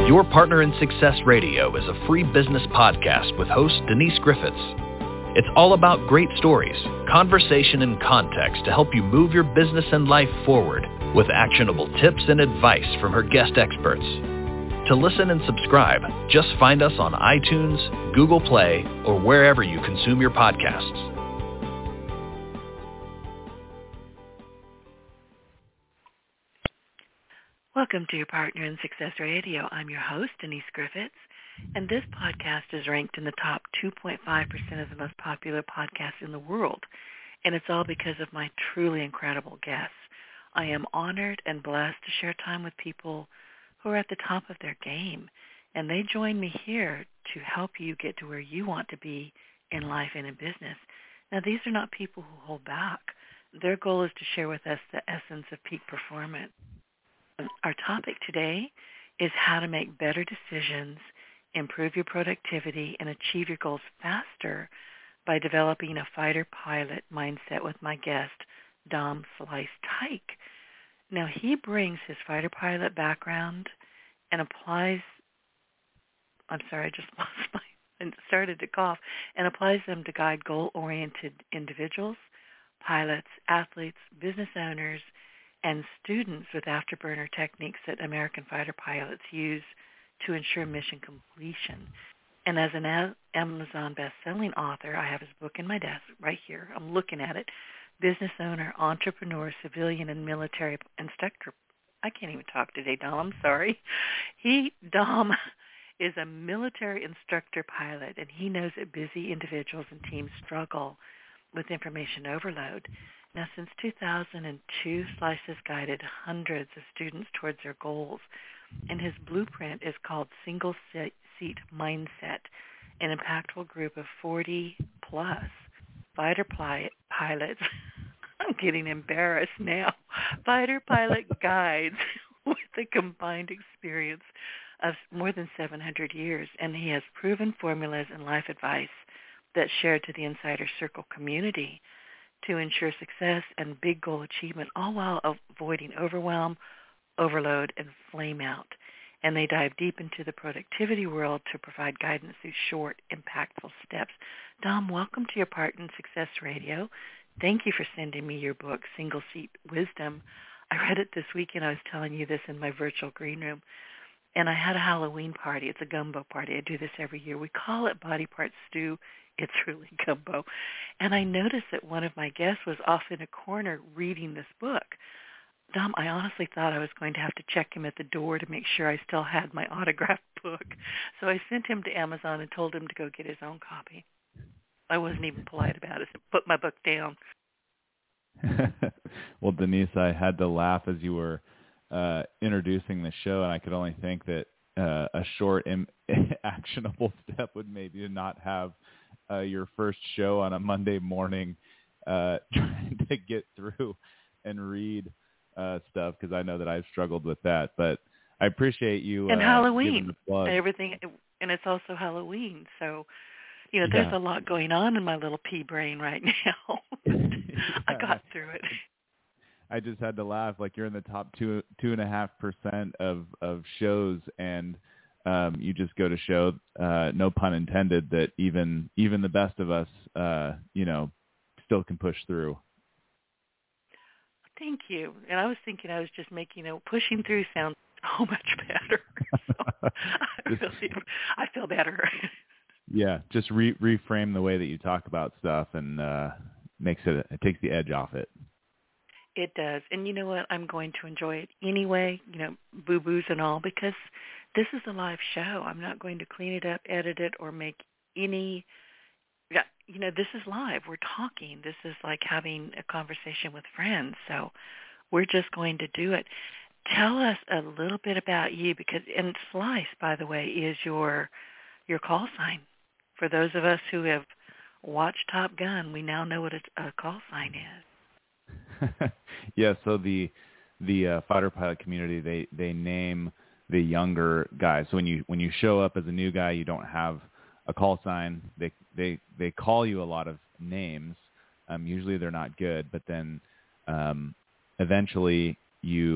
Your Partner in Success Radio is a free business podcast with host Denise Griffiths. It's all about great stories, conversation, and context to help you move your business and life forward with actionable tips and advice from her guest experts. To listen and subscribe, just find us on iTunes, Google Play, or wherever you consume your podcasts. Welcome to Your Partner in Success Radio. I'm your host, Denise Griffiths, and this podcast is ranked in the top 2.5% of the most popular podcasts in the world, and it's all because of my truly incredible guests. I am honored and blessed to share time with people who are at the top of their game, and they join me here to help you get to where you want to be in life and in business. Now, these are not people who hold back. Their goal is to share with us the essence of peak performance. Our topic today is how to make better decisions, improve your productivity, and achieve your goals faster by developing a fighter pilot mindset with my guest, Dom Slice-Tyke. Now, he brings his fighter pilot background and applies, started to cough, and applies them to guide goal-oriented individuals, pilots, athletes, business owners, and students with afterburner techniques that American fighter pilots use to ensure mission completion. And as an Amazon best-selling author, I have his book in my desk right here. I'm looking at it. Business owner, entrepreneur, civilian, and military instructor. I can't even talk today, Dom. I'm sorry. Dom is a military instructor pilot, and he knows that busy individuals and teams struggle with information overload. Now, since 2002, Slice has guided hundreds of students towards their goals, and his blueprint is called Single Seat Mindset, an impactful group of 40-plus fighter pilots. I'm getting embarrassed now. Fighter pilot guides with a combined experience of more than 700 years, and he has proven formulas and life advice that's shared to the Insider Circle community to ensure success and big goal achievement, all while avoiding overwhelm, overload, and flame out. And they dive deep into the productivity world to provide guidance through short, impactful steps. Dom, welcome to Your Partner in Success Radio. Thank you for sending me your book, Single Seat Wisdom. I read it this weekend. I was telling you this in my virtual green room. And I had a Halloween party. It's a gumbo party. I do this every year. We call it Body Part Stew. It's really gumbo. And I noticed that one of my guests was off in a corner reading this book. Dom, I honestly thought I was going to have to check him at the door to make sure I still had my autographed book. So I sent him to Amazon and told him to go get his own copy. I wasn't even polite about it. I put my book down. Well, Denise, I had to laugh as you were introducing the show, and I could only think that a short, actionable step would maybe to not have your first show on a Monday morning trying to get through and read stuff, because I know that I've struggled with that. But I appreciate you and Halloween, giving the plug. everything, and it's also Halloween, so there's a lot going on in my little pea brain right now. I got through it. I just had to laugh. Like, you're in the top 2.5% of shows, and you just go to show, no pun intended, that even the best of us, still can push through. Thank you. And I was thinking I was just making pushing through sounds so much better. So I feel better. Yeah, just reframe the way that you talk about stuff, and it takes the edge off it. It does. And you know what? I'm going to enjoy it anyway, boo-boos and all, because this is a live show. I'm not going to clean it up, edit it, or make any, this is live. We're talking. This is like having a conversation with friends. So we're just going to do it. Tell us a little bit about you, and Slice, by the way, is your call sign. For those of us who have watched Top Gun, we now know what a call sign is. Yeah, so the fighter pilot community, they name the younger guys. So when you show up as a new guy, you don't have a call sign. They call you a lot of names. Usually they're not good, but then eventually you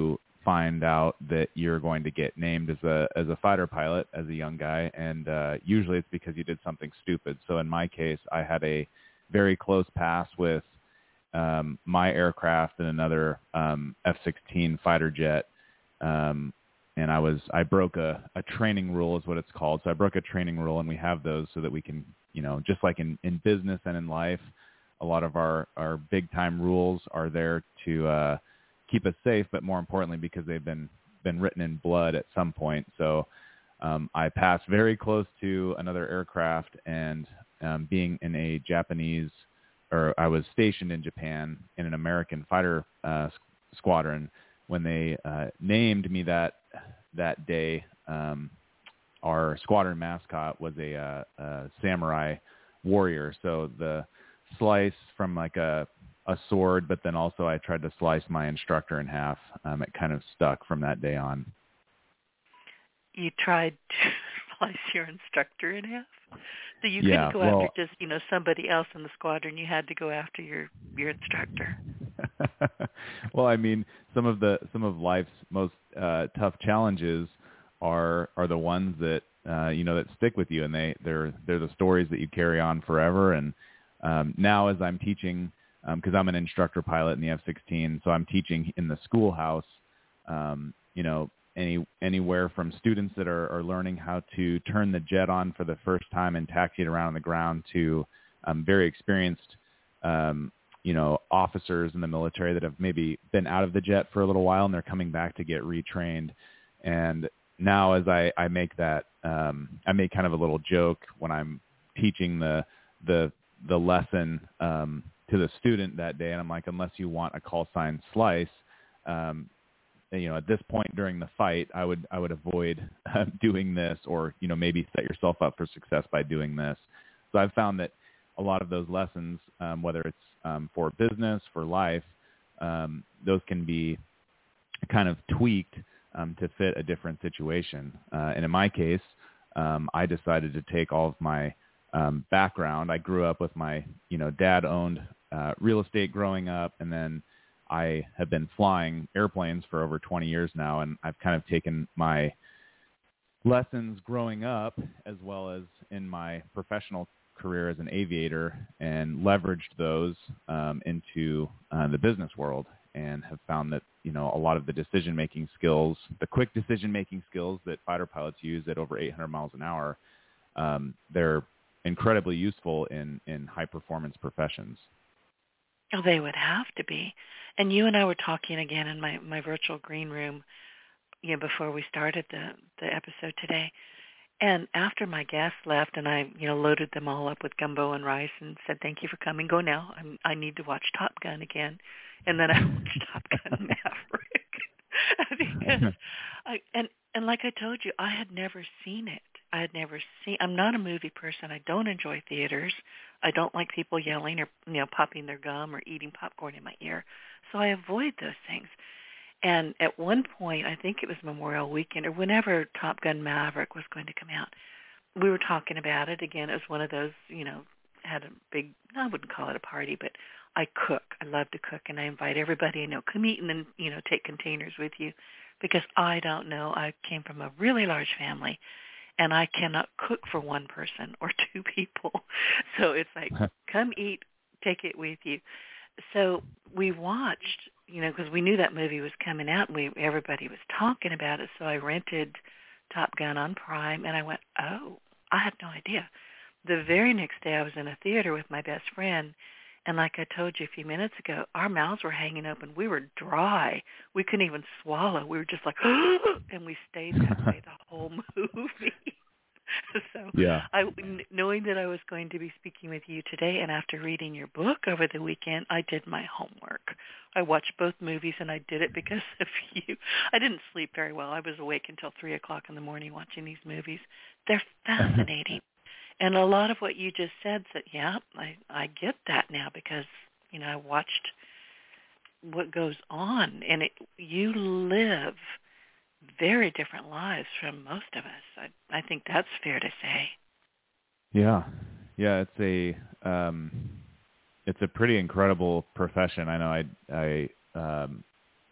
find out that you're going to get named as a fighter pilot as a young guy, and usually it's because you did something stupid. So in my case, I had a very close pass with my aircraft and another F-16 fighter jet, and I broke a training rule is what it's called. So I broke a training rule, and we have those so that we can, just like in business and in life, a lot of our big time rules are there to keep us safe, but more importantly because they've been written in blood at some point. So I passed very close to another aircraft, and being in a Japanese, or I was stationed in Japan in an American fighter squadron. When they named me that day, our squadron mascot was a samurai warrior. So the slice from like a sword, but then also I tried to slice my instructor in half. It kind of stuck from that day on. You tried to slice your instructor in half? So you couldn't go after just, somebody else in the squadron. You had to go after your instructor. Well, I mean, some of life's most tough challenges are the ones that that stick with you, and they're the stories that you carry on forever. And now, as I'm teaching, because I'm an instructor pilot in the F-16, so I'm teaching in the schoolhouse. Anywhere from students that are learning how to turn the jet on for the first time and taxi it around on the ground to very experienced officers in the military that have maybe been out of the jet for a little while and they're coming back to get retrained. And now as I make that, I make kind of a little joke when I'm teaching the lesson to the student that day. And I'm like, unless you want a call sign slice, at this point during the fight, I would avoid doing this, or, maybe set yourself up for success by doing this. So I've found that a lot of those lessons, whether it's for business, for life, those can be kind of tweaked to fit a different situation. And in my case, I decided to take all of my background. I grew up with my, dad owned real estate growing up, and then I have been flying airplanes for over 20 years now, and I've kind of taken my lessons growing up as well as in my professional career as an aviator and leveraged those into the business world, and have found that, a lot of the decision-making skills, the quick decision-making skills that fighter pilots use at over 800 miles an hour, they're incredibly useful in high-performance professions. Oh, they would have to be. And you and I were talking again in my virtual green room, before we started the episode today. And after my guests left, and I, loaded them all up with gumbo and rice and said, "Thank you for coming. Go now. I need to watch Top Gun again." And then I watched Top Gun Maverick because and like I told you, I had never seen it. I'm not a movie person. I don't enjoy theaters. I don't like people yelling or, popping their gum or eating popcorn in my ear. So I avoid those things. And at one point, I think it was Memorial Weekend or whenever Top Gun Maverick was going to come out, we were talking about it. Again, it was one of those, had a big, I wouldn't call it a party, but I cook. I love to cook, and I invite everybody, come eat and then, take containers with you, because I don't know. I came from a really large family, and I cannot cook for one person or two people. So it's like, come eat, take it with you. So we watched, because we knew that movie was coming out, and everybody was talking about it. So I rented Top Gun on Prime, and I went, oh, I had no idea. The very next day I was in a theater with my best friend, and like I told you a few minutes ago, our mouths were hanging open. We were dry. We couldn't even swallow. We were just like, and we stayed that way the whole movie. So yeah. Knowing that I was going to be speaking with you today, and after reading your book over the weekend, I did my homework. I watched both movies, and I did it because of you. I didn't sleep very well. I was awake until 3 o'clock in the morning watching these movies. They're fascinating. And a lot of what you just said, I get that now, because, I watched what goes on, and you live very different lives from most of us. I think that's fair to say. Yeah. It's a pretty incredible profession. I know I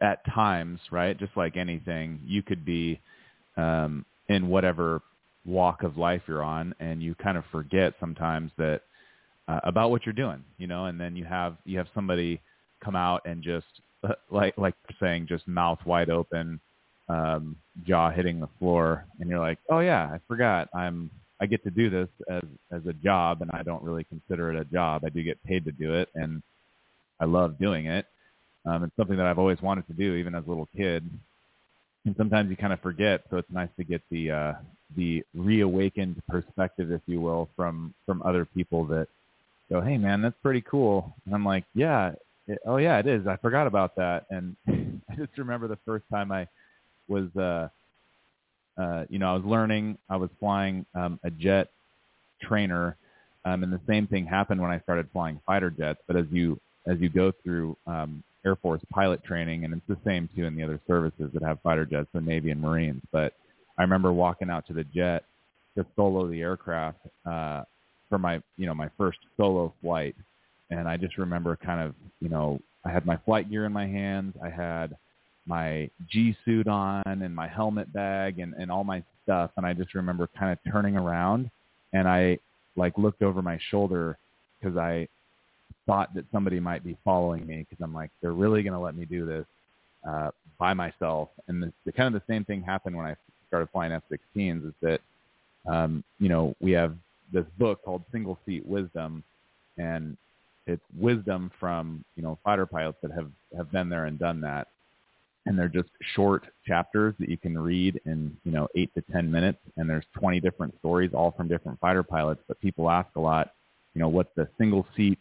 at times, right, just like anything, you could be in whatever walk of life you're on, and you kind of forget sometimes that about what you're doing, and then you have somebody come out and just like you're saying, just mouth wide open, jaw hitting the floor, and you're like, oh yeah, I forgot I get to do this as a job, and I don't really consider it a job. I do get paid to do it, and I love doing it. It's something that I've always wanted to do, even as a little kid. And sometimes you kind of forget, so it's nice to get the reawakened perspective, if you will, from other people that go, hey man, that's pretty cool. And I'm like, yeah, it is. I forgot about that. And I just remember the first time I was, I was learning, I was flying a jet trainer, and the same thing happened when I started flying fighter jets. But as you go through Air Force pilot training, and it's the same too in the other services that have fighter jets, the Navy and Marines. But I remember walking out to the jet to solo the aircraft for my first solo flight, and I just remember kind of, I had my flight gear in my hands, I had my G suit on and my helmet bag and all my stuff, and I just remember kind of turning around, and I looked over my shoulder because I thought that somebody might be following me, because I'm like, they're really going to let me do this by myself. And the kind of the same thing happened when I started flying F-16s, is that, we have this book called Single Seat Wisdom, and it's wisdom from, fighter pilots that have been there and done that. And they're just short chapters that you can read in, 8 to 10 minutes. And there's 20 different stories, all from different fighter pilots. But people ask a lot, what's the single seat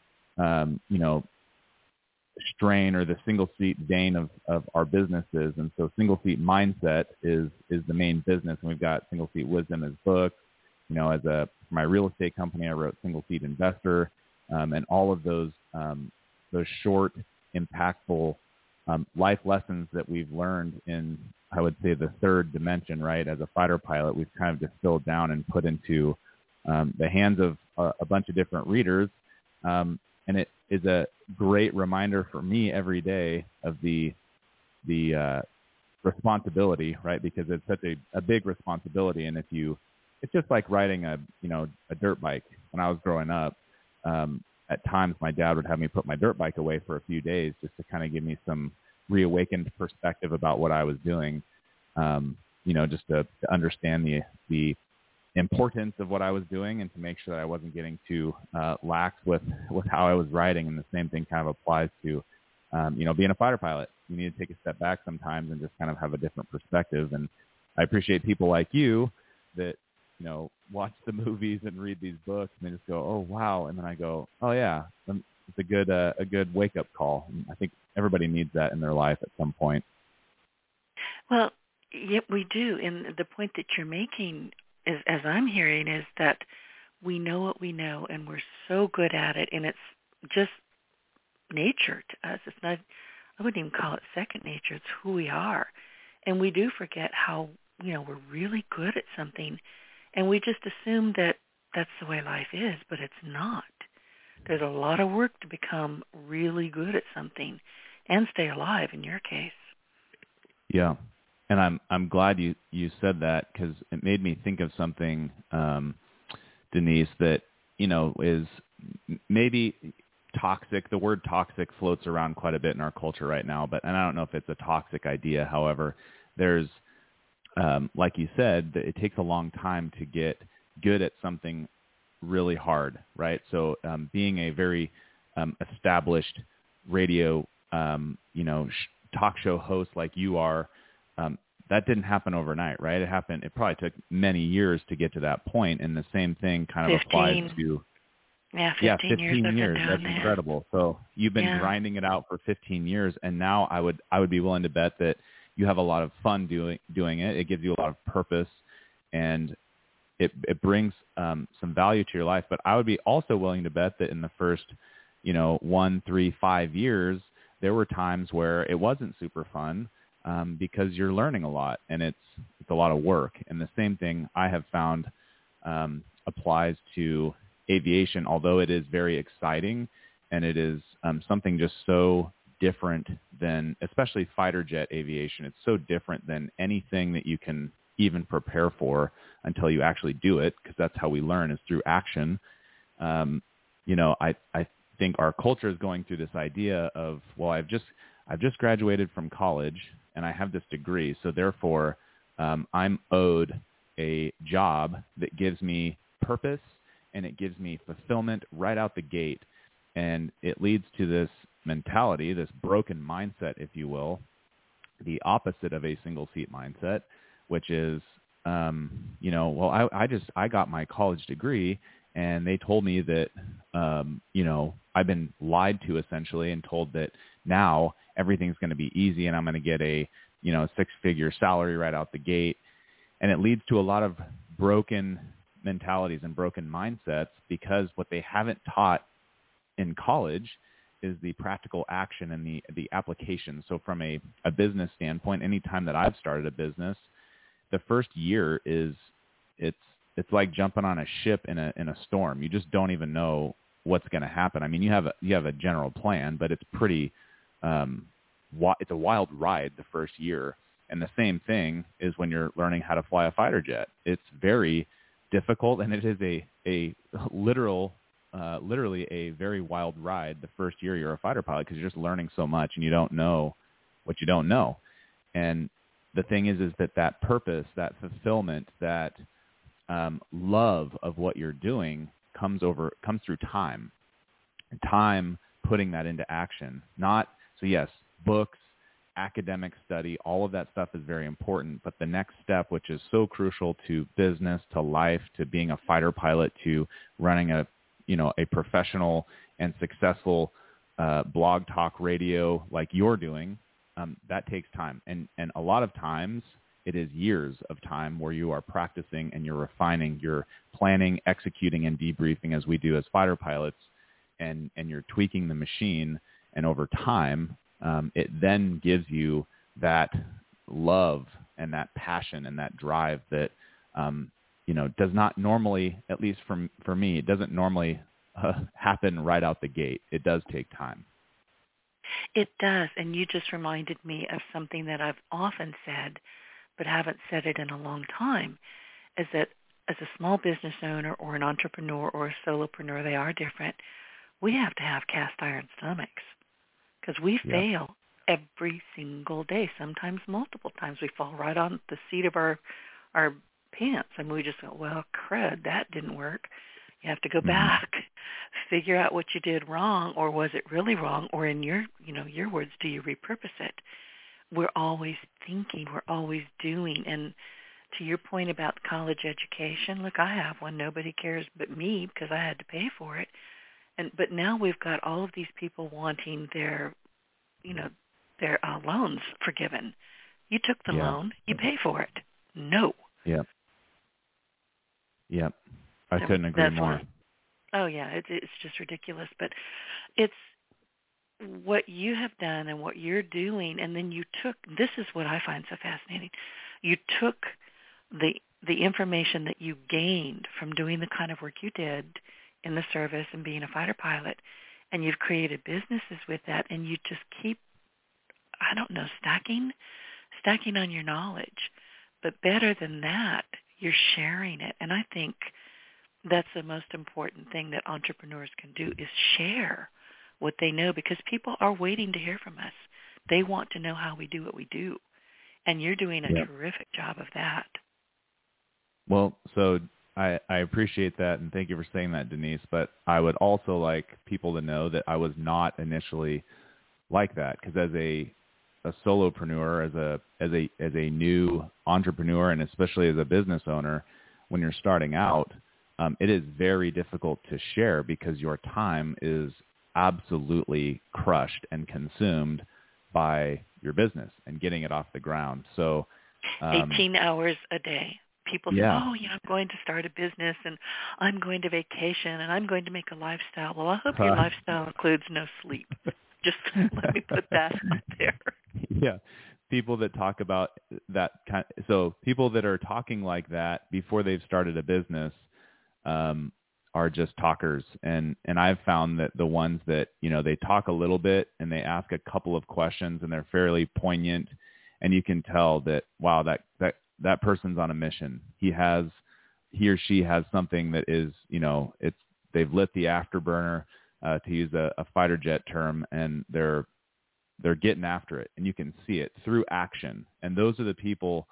strain or the single seat bane of our businesses. And so single seat mindset is the main business. And we've got Single Seat Wisdom as books. For my real estate company, I wrote Single Seat Investor, and all of those short, impactful life lessons that we've learned in, I would say, the third dimension, right? As a fighter pilot, we've kind of distilled down and put into the hands of a bunch of different readers. And it is a great reminder for me every day of the responsibility, right? Because it's such a big responsibility. And it's just like riding a dirt bike. When I was growing up, at times my dad would have me put my dirt bike away for a few days just to kind of give me some reawakened perspective about what I was doing, just to understand the importance of what I was doing, and to make sure that I wasn't getting too lax with how I was riding. And the same thing kind of applies to, being a fighter pilot. You need to take a step back sometimes and just kind of have a different perspective. And I appreciate people like you that, watch the movies and read these books, and they just go, oh, wow. And then I go, oh, yeah, it's a good wake-up call. And I think everybody needs that in their life at some point. Well, yeah, we do. And the point that you're making, as I'm hearing, is that we know what we know, and we're so good at it, and it's just nature to us. It's not, I wouldn't even call it second nature. It's who we are. And we do forget how, we're really good at something, and we just assume that that's the way life is, but it's not. There's a lot of work to become really good at something and stay alive, in your case. Yeah. And I'm glad you said that, because it made me think of something, Denise, that, is maybe toxic. The word toxic floats around quite a bit in our culture right now, and I don't know if it's a toxic idea. However, there's, like you said, it takes a long time to get good at something really hard, right? So being a very established radio, talk show host like you are, that didn't happen overnight, right? It probably took many years to get to that point, and the same thing kind of 15. applies to... Yeah, 15 years. That's incredible. So you've been grinding it out for 15 years, and now I would be willing to bet that you have a lot of fun doing it. It gives you a lot of purpose, and it brings some value to your life. But I would be also willing to bet that in the first, 1, 3, 5 years, there were times where it wasn't super fun, because you're learning a lot, and it's a lot of work. And the same thing I have found applies to aviation, although it is very exciting, and it is something just so different than, especially fighter jet aviation. It's so different than anything that you can even prepare for until you actually do it, because that's how we learn, is through action. I think our culture is going through this idea of, well, I've just graduated from college and I have this degree, so therefore I'm owed a job that gives me purpose and it gives me fulfillment right out the gate. And it leads to this mentality, this broken mindset, if you will, the opposite of a single seat mindset, which is, I got my college degree and they told me that, I've been lied to essentially and told that now everything's going to be easy and I'm going to get a, 6-figure salary right out the gate. And it leads to a lot of broken mentalities and broken mindsets, because what they haven't taught in college is the practical action and the application. So from a business standpoint, anytime that I've started a business, the first year it's like jumping on a ship in a storm. You just don't even know what's going to happen. I mean, you have a general plan, but it's pretty it's a wild ride the first year. And the same thing is when you're learning how to fly a fighter jet. It's very difficult, and it is a literally a very wild ride the first year you're a fighter pilot, because you're just learning so much and you don't know what you don't know. And the thing is that purpose, that fulfillment, that love of what you're doing comes through time. Time putting that into action. So yes, books, academic study, all of that stuff is very important. But the next step, which is so crucial to business, to life, to being a fighter pilot, to running a professional and successful blog talk radio like you're doing, that takes time. And a lot of times it is years of time where you are practicing and you're refining, you're planning, executing, and debriefing as we do as fighter pilots, and you're tweaking the machine. And over time, it then gives you that love and that passion and that drive that, does not normally, at least for me, it doesn't normally happen right out the gate. It does take time. It does. And you just reminded me of something that I've often said, but haven't said it in a long time, is that as a small business owner or an entrepreneur or a solopreneur, they are different. We have to have cast iron stomachs, because we fail every single day, sometimes multiple times. We fall right on the seat of our pants, and we just go, well, crud, that didn't work. You have to go back, figure out what you did wrong, or was it really wrong, or in your words, do you repurpose it? We're always thinking, we're always doing. And to your point about college education, look, I have one. Nobody cares but me because I had to pay for it. But now we've got all of these people wanting their loans forgiven. You took the loan, you pay for it. No. Yep. I couldn't agree more. Oh yeah, it's just ridiculous. But it's what you have done and what you're doing, and then you took. This is what I find so fascinating. You took the information that you gained from doing the kind of work you did in the service and being a fighter pilot, and you've created businesses with that, and you just keep, stacking on your knowledge. But better than that, you're sharing it. And I think that's the most important thing that entrepreneurs can do, is share what they know, because people are waiting to hear from us. They want to know how we do what we do. And you're doing a terrific job of that. Well, so I appreciate that, and thank you for saying that, Denise. But I would also like people to know that I was not initially like that, because as a solopreneur, as a new entrepreneur, and especially as a business owner, when you're starting out, it is very difficult to share, because your time is absolutely crushed and consumed by your business and getting it off the ground. So 18 hours a day. People say, I'm going to start a business, and I'm going to vacation, and I'm going to make a lifestyle. Well, I hope your lifestyle includes no sleep. Just let me put that out there. Yeah. People that talk about that so people that are talking like that before they've started a business, are just talkers. And I've found that the ones that, they talk a little bit and they ask a couple of questions and they're fairly poignant, and you can tell that, wow, that person's on a mission. He or she has something that is, they've lit the afterburner, to use a fighter jet term, and they're getting after it, and you can see it through action. And those are the people,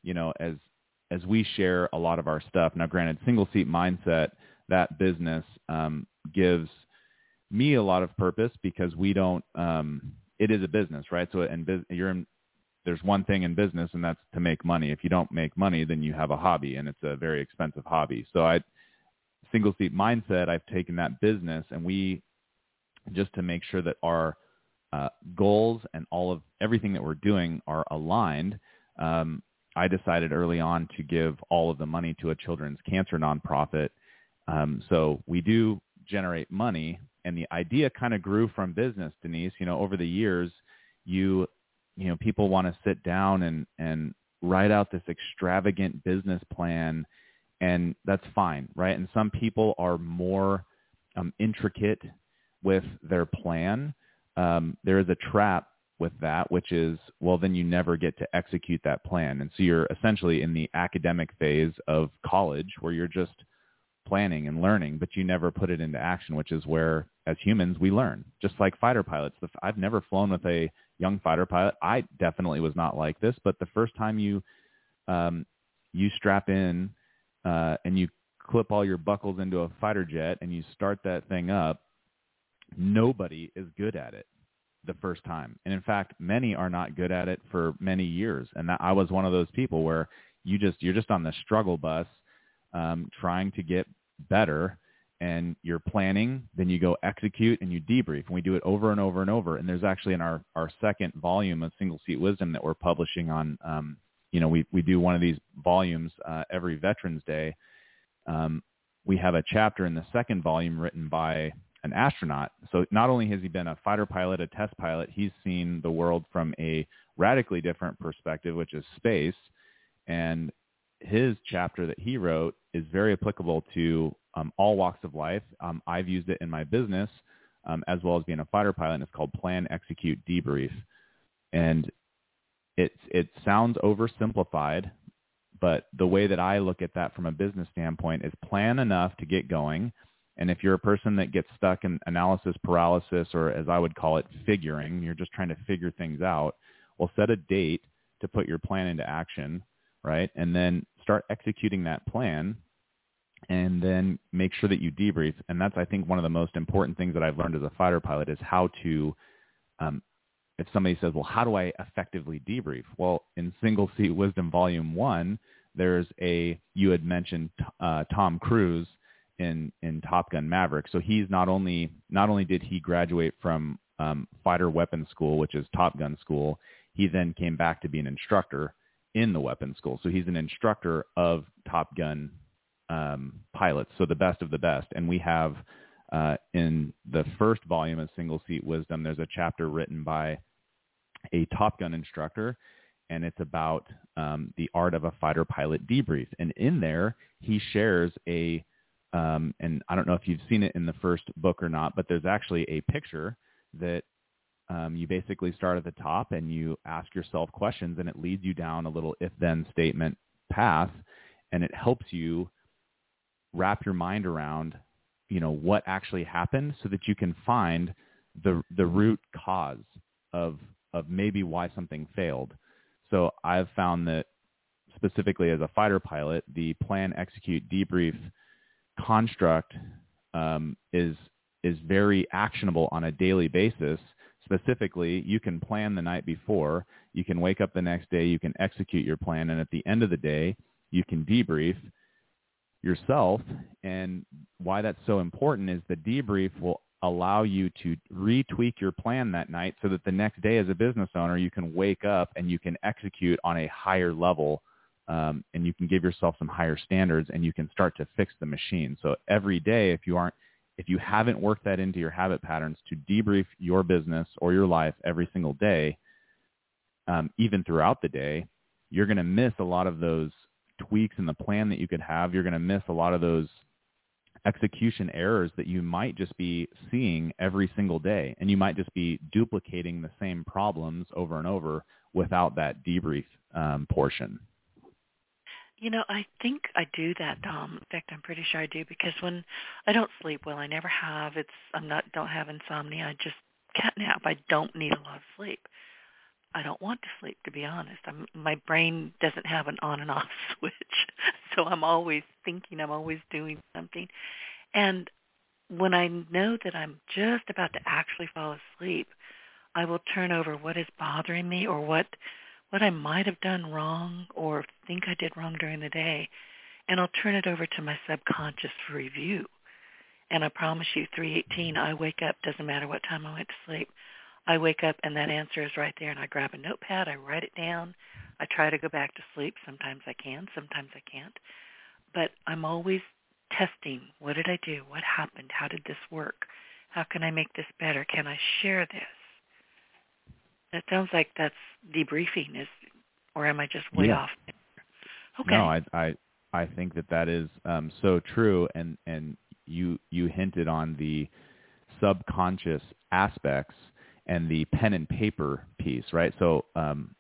as we share a lot of our stuff. Now, granted, Single Seat Mindset, that business, gives me a lot of purpose because we don't, it is a business, right? So there's one thing in business, and that's to make money. If you don't make money, then you have a hobby, and it's a very expensive hobby. So Single Seat Mindset, I've taken that business, and we, just to make sure that our goals and everything that we're doing are aligned, I decided early on to give all of the money to a children's cancer nonprofit. So we do generate money, and the idea kind of grew from business, Denise. Over the years, people want to sit down and write out this extravagant business plan, and that's fine, right? And some people are more intricate with their plan. There is a trap with that, which is, well, then you never get to execute that plan. And so you're essentially in the academic phase of college where you're just planning and learning, but you never put it into action, which is where, as humans, we learn. Just like fighter pilots. I've never flown with a young fighter pilot. I definitely was not like this, but the first time you strap in and you clip all your buckles into a fighter jet and you start that thing up, nobody is good at it the first time. And in fact, many are not good at it for many years. And I was one of those people where you're just on the struggle bus, trying to get better, and you're planning, then you go execute and you debrief. And we do it over and over and over. And there's actually in our second volume of Single Seat Wisdom that we're publishing on, we do one of these volumes every Veterans Day. We have a chapter in the second volume written by an astronaut. So not only has he been a fighter pilot, a test pilot, he's seen the world from a radically different perspective, which is space. And his chapter that he wrote is very applicable to all walks of life. I've used it in my business as well as being a fighter pilot, and it's called Plan, Execute, Debrief. And it sounds oversimplified, but the way that I look at that from a business standpoint is plan enough to get going. And if you're a person that gets stuck in analysis paralysis, or as I would call it, figuring, you're just trying to figure things out, well, set a date to put your plan into action, right? And then start executing that plan, and then make sure that you debrief. And that's, I think, one of the most important things that I've learned as a fighter pilot is how to, if somebody says, well, how do I effectively debrief? Well, in Single Seat Wisdom Volume 1, there's you had mentioned Tom Cruise in Top Gun Maverick. So he's not only did he graduate from fighter weapons school, which is Top Gun school, he then came back to be an instructor in the weapons school. So he's an instructor of Top Gun pilots, so the best of the best. And we have in the first volume of Single Seat Wisdom, there's a chapter written by a Top Gun instructor, and it's about the art of a fighter pilot debrief. And in there, he shares and I don't know if you've seen it in the first book or not, but there's actually a picture that you basically start at the top and you ask yourself questions, and it leads you down a little if-then statement path, and it helps you wrap your mind around, what actually happened, so that you can find the root cause of maybe why something failed. So I've found that specifically as a fighter pilot, the plan, execute, debrief construct is very actionable on a daily basis. Specifically, you can plan the night before, you can wake up the next day, you can execute your plan, and at the end of the day, you can debrief yourself. And why that's so important is the debrief will allow you to retweak your plan that night so that the next day as a business owner, you can wake up and you can execute on a higher level, and you can give yourself some higher standards, and you can start to fix the machine. So every day, if you haven't worked that into your habit patterns to debrief your business or your life every single day, even throughout the day, you're going to miss a lot of those tweaks in the plan that you could have. You're going to miss a lot of those execution errors that you might just be seeing every single day, and you might just be duplicating the same problems over and over without that debrief portion. I think I do that, Dom. In fact, I'm pretty sure I do, because when I don't sleep well, I never have. Don't have insomnia. I just can't nap. I don't need a lot of sleep. I don't want to sleep, to be honest. My brain doesn't have an on and off switch, so I'm always thinking. I'm always doing something. And when I know that I'm just about to actually fall asleep, I will turn over what is bothering me, or what I might have done wrong or think I did wrong during the day, and I'll turn it over to my subconscious for review. And I promise you, 3:18, I wake up, doesn't matter what time I went to sleep, I wake up and that answer is right there, and I grab a notepad, I write it down, I try to go back to sleep. Sometimes I can, sometimes I can't. But I'm always testing, what did I do? What happened? How did this work? How can I make this better? Can I share this? It sounds like that's debriefing, or am I just way off? Okay. No, I think that is so true, and you hinted on the subconscious aspects and the pen and paper piece, right? So I'm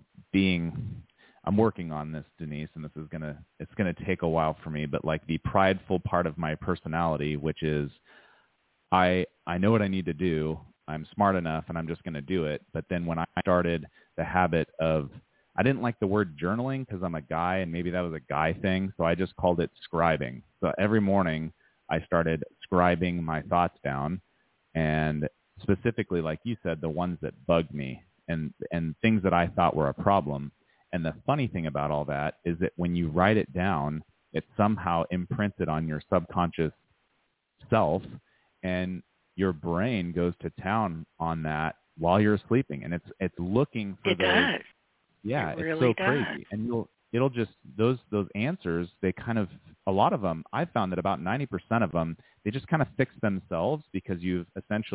working on this, Denise, and it's gonna take a while for me, but like the prideful part of my personality, which is I know what I need to do. I'm smart enough, and I'm just going to do it. But then when I started the habit of, I didn't like the word journaling because I'm a guy, and maybe that was a guy thing, so I just called it scribing. So every morning I started scribing my thoughts down, and specifically, like you said, the ones that bugged me and things that I thought were a problem. And the funny thing about all that is that when you write it down, it's somehow imprinted on your subconscious self, and your brain goes to town on that while you're sleeping, and it's looking for it does. Yeah, it really it's so crazy. And it'll just those answers, they kind of, a lot of them, I found that about 90% of them, they just kind of fix themselves because you've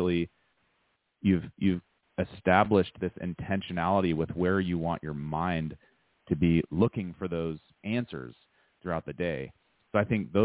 established this intentionality with where you want your mind to be looking for those answers throughout the day. So I think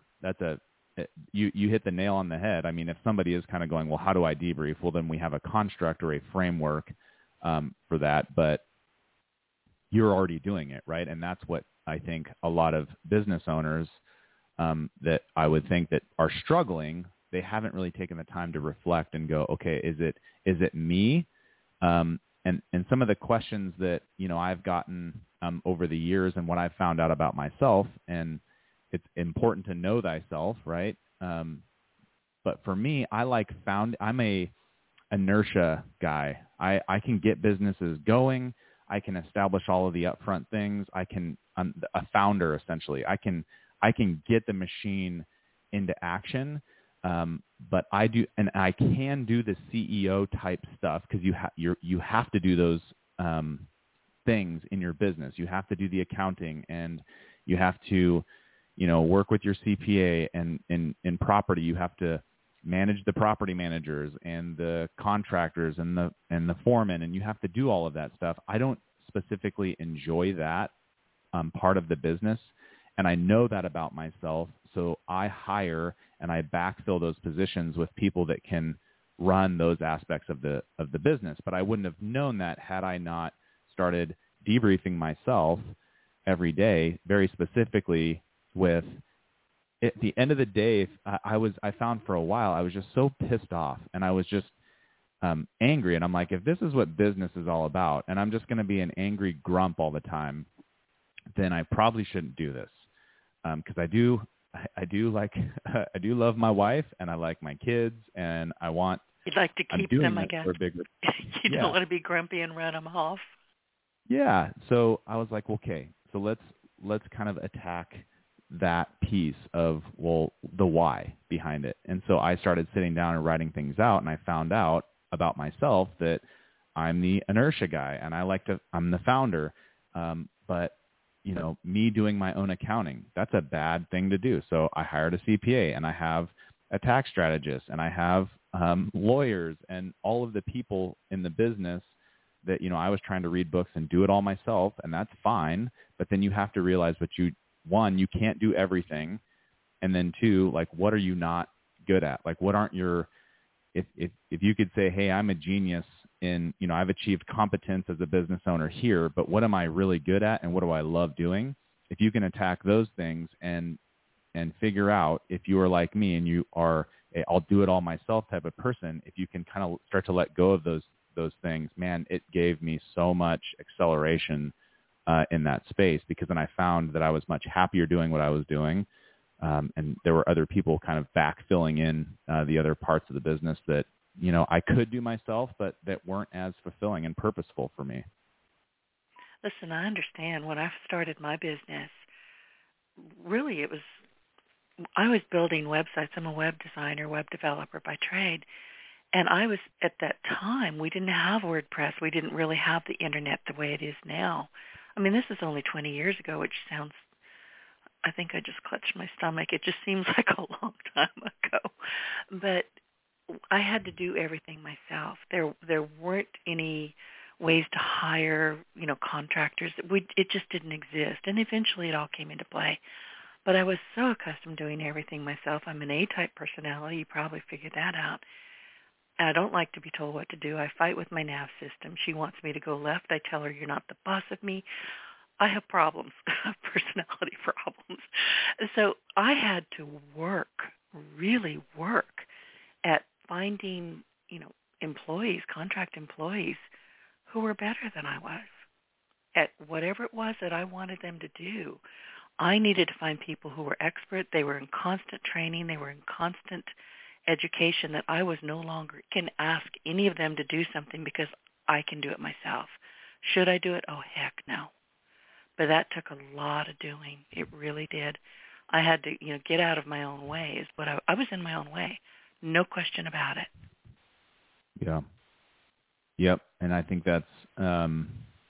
you hit the nail on the head. I mean, if somebody is kind of going, well, how do I debrief? Well, then we have a construct or a framework for that, but you're already doing it, right? And that's what I think a lot of business owners that I would think that are struggling, they haven't really taken the time to reflect and go, okay, is it me? And some of the questions that, I've gotten over the years, and what I've found out about myself, and it's important to know thyself, right? But for me, I'm a inertia guy. I can get businesses going. I can establish all of the upfront things. I'm a founder, essentially. I can get the machine into action. But I can do the CEO type stuff because you have to do those things in your business. You have to do the accounting, and you have to work with your CPA, and in property, you have to manage the property managers and the contractors and the foremen, and you have to do all of that stuff. I don't specifically enjoy that part of the business, and I know that about myself. So I hire and I backfill those positions with people that can run those aspects of the business. But I wouldn't have known that had I not started debriefing myself every day, very specifically with, at the end of the day, I found for a while I was just so pissed off, and I was just angry. And I'm like, if this is what business is all about, and I'm just going to be an angry grump all the time, then I probably shouldn't do this. Because I do love my wife, and I like my kids, and you'd like to keep them, I guess. You Yeah. don't want to be grumpy and run them off. Yeah. So I was like, okay, so let's kind of attack that piece of, well, the why behind it. And so I started sitting down and writing things out, and I found out about myself that I'm the inertia guy, and I'm the founder. But me doing my own accounting, that's a bad thing to do. So I hired a CPA, and I have a tax strategist, and I have lawyers, and all of the people in the business that, I was trying to read books and do it all myself, and that's fine. But then you have to realize you can't do everything. And then 2, like, what are you not good at? Like, what aren't your, if you could say, hey, I'm a genius in, I've achieved competence as a business owner here, but what am I really good at and what do I love doing? If you can attack those things and figure out, if you are like me and you are a I'll do it all myself type of person, if you can kind of start to let go of those things, man, it gave me so much acceleration in that space, because then I found that I was much happier doing what I was doing. And there were other people kind of backfilling in the other parts of the business that, I could do myself, but that weren't as fulfilling and purposeful for me. Listen, I understand. When I started my business, really I was building websites. I'm a web designer, web developer by trade. And I was, at that time, we didn't have WordPress. We didn't really have the internet the way it is now. I mean, this is only 20 years ago, which sounds, I think I just clutched my stomach. It just seems like a long time ago. But I had to do everything myself. There weren't any ways to hire, contractors. It just didn't exist. And eventually it all came into play. But I was so accustomed doing everything myself. I'm an A-type personality. You probably figured that out. And I don't like to be told what to do. I fight with my nav system. She wants me to go left. I tell her, you're not the boss of me. I have problems, personality problems. So I had to really work at finding, employees, contract employees who were better than I was at whatever it was that I wanted them to do. I needed to find people who were expert. They were in constant training. They were in constant education, that I was no longer can ask any of them to do something because I can do it myself. Should I do it? Oh, heck no. But that took a lot of doing. It really did. I had to, get out of my own way. Is what I was in my own way. No question about it. Yeah. Yep. And I think that's, I'm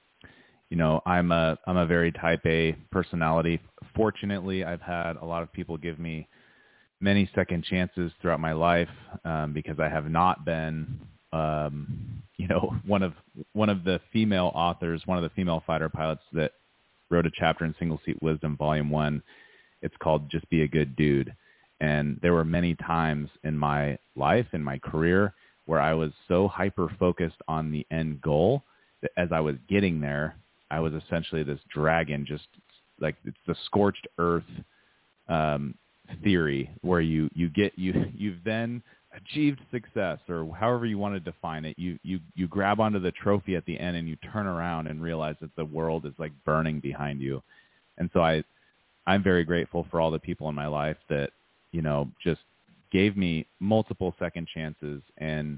a very type A personality. Fortunately, I've had a lot of people give me many second chances throughout my life, because I have not been, one of the female authors, one of the female fighter pilots that wrote a chapter in Single Seat Wisdom, Volume 1. It's called Just Be a Good Dude. And there were many times in my life, in my career, where I was so hyper-focused on the end goal that as I was getting there, I was essentially this dragon, just like it's the scorched earth theory, where you've then achieved success, or however you want to define it. You grab onto the trophy at the end and you turn around and realize that the world is like burning behind you. And so I'm very grateful for all the people in my life that, just gave me multiple second chances. And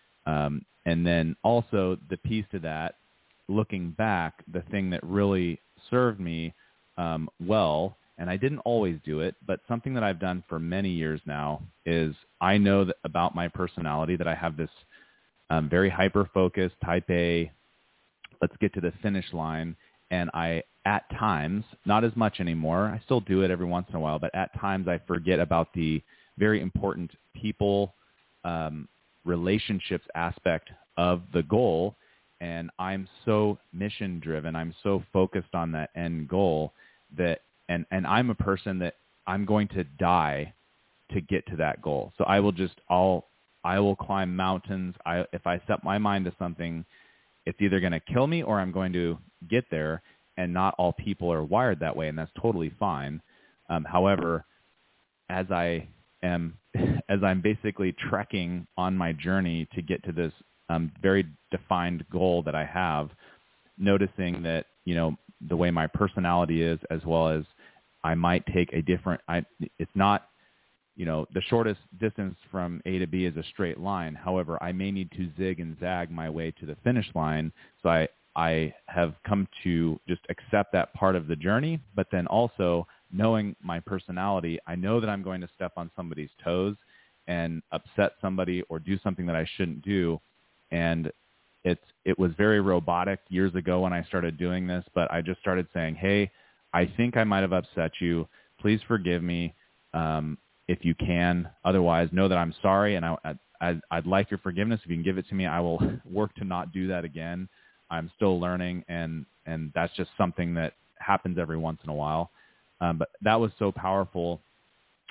then also the piece to that, looking back, the thing that really served me well, and I didn't always do it, but something that I've done for many years now is I know that about my personality, that I have this very hyper-focused, type A, let's get to the finish line. And I, at times, not as much anymore, I still do it every once in a while, but at times I forget about the very important people, relationships aspect of the goal. And I'm so mission-driven, I'm so focused on that end goal that, and I'm a person that I'm going to die to get to that goal. So I will climb mountains. If I set my mind to something, it's either going to kill me or I'm going to get there. And not all people are wired that way, and that's totally fine. However, as I'm basically trekking on my journey to get to this very defined goal that I have, noticing that, the way my personality is, as well as I might take a different, it's not, the shortest distance from A to B is a straight line. However, I may need to zig and zag my way to the finish line. So I have come to just accept that part of the journey, but then also knowing my personality, I know that I'm going to step on somebody's toes and upset somebody or do something that I shouldn't do. And it was very robotic years ago when I started doing this, but I just started saying, hey, I think I might have upset you. Please forgive me if you can. Otherwise, know that I'm sorry, and I'd like your forgiveness. If you can give it to me, I will work to not do that again. I'm still learning, and that's just something that happens every once in a while. But that was so powerful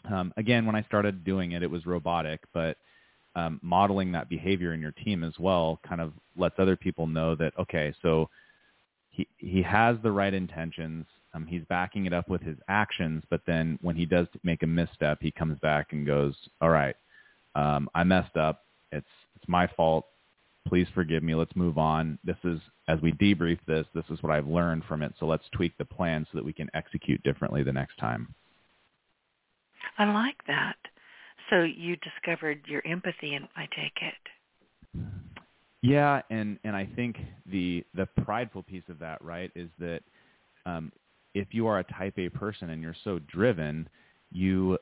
Again, when I started doing it, it was robotic, but modeling that behavior in your team as well kind of lets other people know that, okay, so he has the right intentions. He's backing it up with his actions, but then when he does make a misstep, he comes back and goes, all right, I messed up. It's my fault. Please forgive me. Let's move on. This is, as we debrief this is what I've learned from it. So let's tweak the plan so that we can execute differently the next time. I like that. So you discovered your empathy, and I take it. Yeah, and I think the prideful piece of that, right, is that if you are a type A person and you're so driven, you're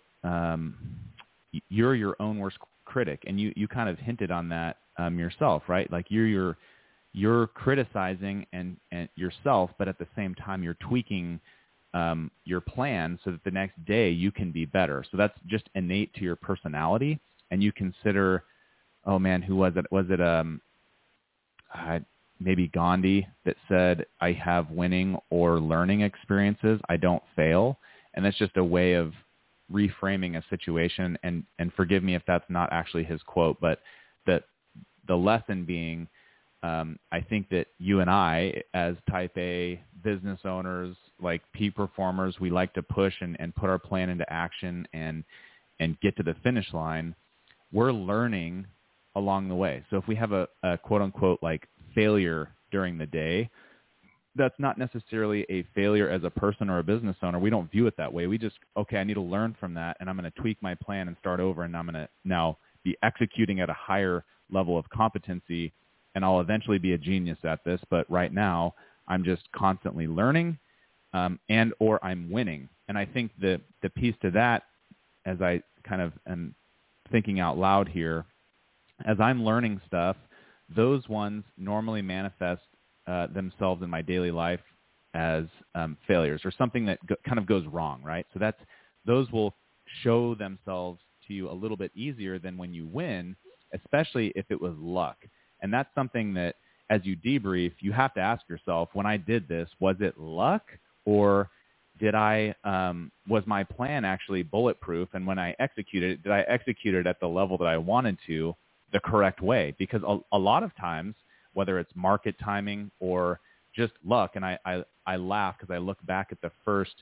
your own worst critic, and you kind of hinted on that yourself, right? Like you're criticizing and yourself, but at the same time you're tweaking your plan so that the next day you can be better. So that's just innate to your personality, and you consider, oh man, who was it? Was it maybe Gandhi that said, I have winning or learning experiences, I don't fail. And that's just a way of reframing a situation. And forgive me if that's not actually his quote, but that the lesson being, I think that you and I, as type A business owners, like peak performers, we like to push and put our plan into action and get to the finish line. We're learning along the way. So if we have a quote unquote like failure during the day, that's not necessarily a failure as a person or a business owner. We don't view it that way. We just, okay, I need to learn from that, and I'm going to tweak my plan and start over, and I'm going to now be executing at a higher level of competency, and I'll eventually be a genius at this. But right now, I'm just constantly learning, and or I'm winning. And I think the piece to that, as I kind of am thinking out loud here, as I'm learning stuff, those ones normally manifest themselves in my daily life as failures or something that kind of goes wrong, right? So those will show themselves to you a little bit easier than when you win, especially if it was luck. And that's something that as you debrief, you have to ask yourself, when I did this, was it luck, or was my plan actually bulletproof? And when I executed it, did I execute it at the level that I wanted to, the correct way? Because a lot of times, whether it's market timing or just luck, and I laugh because I look back at the first,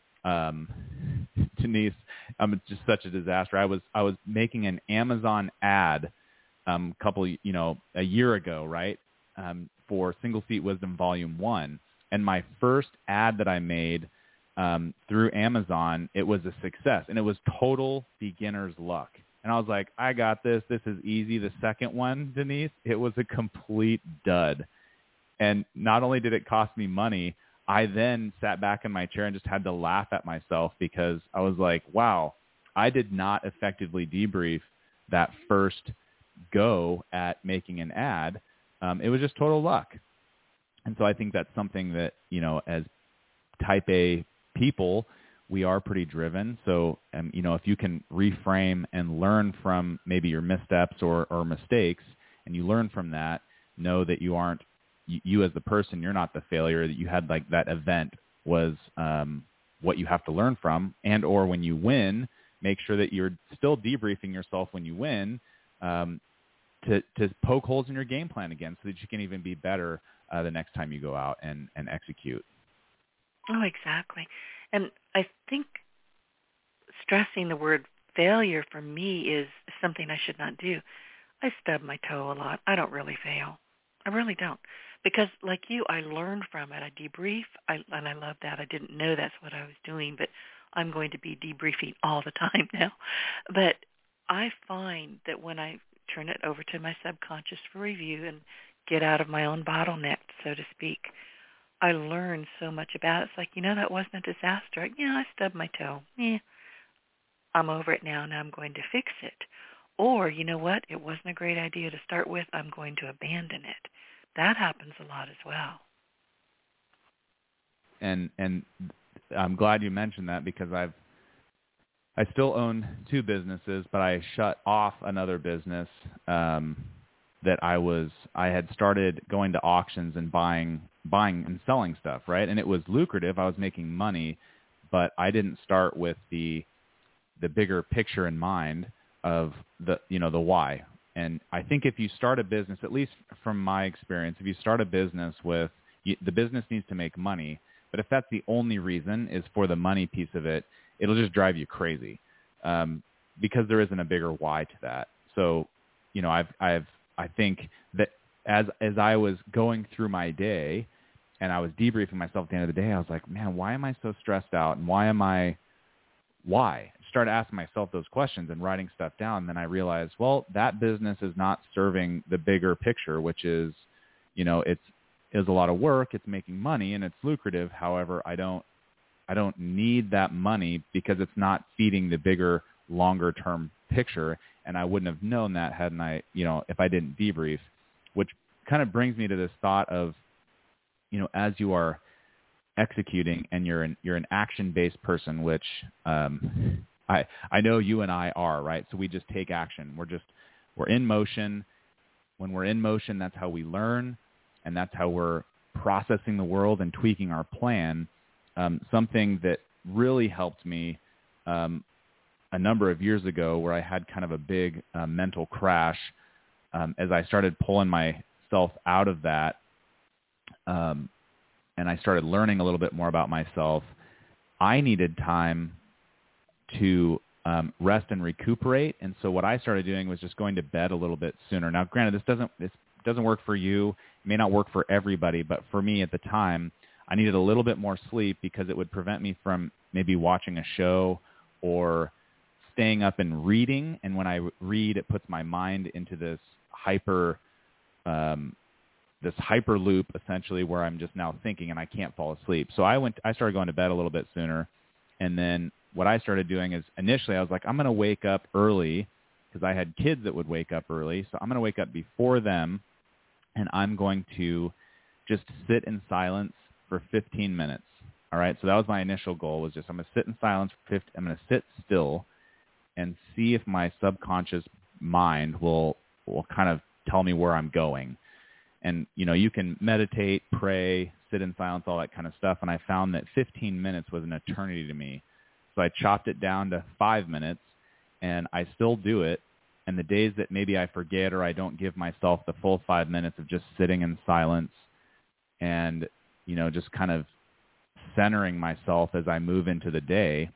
Denise, it's just such a disaster. I was making an Amazon ad a year ago, right, for Single Seat Wisdom Volume 1. And my first ad that I made through Amazon, it was a success, and it was total beginner's luck. And I was like, I got this. This is easy. The second one, Denise, it was a complete dud. And not only did it cost me money, I then sat back in my chair and just had to laugh at myself because I was like, wow, I did not effectively debrief that first go at making an ad. It was just total luck. And so I think that's something that, as type A people, we are pretty driven. So, if you can reframe and learn from maybe your missteps or mistakes, and you learn from that, know that you aren't, you as the person, you're not the failure, that you had like that event was what you have to learn from. And or when you win, make sure that you're still debriefing yourself when you win to poke holes in your game plan again so that you can even be better the next time you go out and execute. Oh, exactly. And I think stressing the word failure for me is something I should not do. I stub my toe a lot. I don't really fail. I really don't. Because like you, I learn from it. I debrief, and I love that. I didn't know that's what I was doing, but I'm going to be debriefing all the time now. But I find that when I turn it over to my subconscious for review and get out of my own bottleneck, so to speak, I learn so much about it. It's like, that wasn't a disaster. I stubbed my toe. I'm over it now. Now I'm going to fix it. Or, you know what? It wasn't a great idea to start with. I'm going to abandon it. That happens a lot as well. And I'm glad you mentioned that because I still own two businesses, but I shut off another business that I had started going to auctions and buying and selling stuff, right? And it was lucrative. I was making money, but I didn't start with the the bigger picture in mind of the why. And I think if you start a business, at least from my experience, if you start a business with the business needs to make money, but if that's the only reason is for the money piece of it, it'll just drive you crazy because there isn't a bigger why to that. So, I think that as I was going through my day and I was debriefing myself at the end of the day, I was like, man, why am I so stressed out? And why? I started asking myself those questions and writing stuff down. And then I realized, well, that business is not serving the bigger picture, which is, it's a lot of work. It's making money and it's lucrative. However, I don't need that money because it's not feeding the bigger, longer term picture. And I wouldn't have known that hadn't I, if I didn't debrief, which kind of brings me to this thought of, as you are executing and you're an action-based person, which I know you and I are, right? So we just take action. We're in motion. When we're in motion, that's how we learn, and that's how we're processing the world and tweaking our plan. Something that really helped me a number of years ago, where I had kind of a big mental crash as I started pulling myself out of that, and I started learning a little bit more about myself. I needed time to rest and recuperate, and so what I started doing was just going to bed a little bit sooner. Now, granted, this doesn't work for you. It may not work for everybody, but for me at the time, I needed a little bit more sleep because it would prevent me from maybe watching a show or staying up and reading. And when I read, it puts my mind into this hyper loop, essentially, where I'm just now thinking and I can't fall asleep. So I started going to bed a little bit sooner. And then what I started doing is initially I was like, I'm going to wake up early because I had kids that would wake up early. So I'm going to wake up before them, and I'm going to just sit in silence for 15 minutes. All right. So that was my initial goal, was just I'm going to sit in silence for 15. I'm going to sit still and see if my subconscious mind will kind of tell me where I'm going. And, you can meditate, pray, sit in silence, all that kind of stuff. And I found that 15 minutes was an eternity to me. So I chopped it down to 5 minutes, and I still do it. And the days that maybe I forget or I don't give myself the full 5 minutes of just sitting in silence and, just kind of centering myself as I move into the day,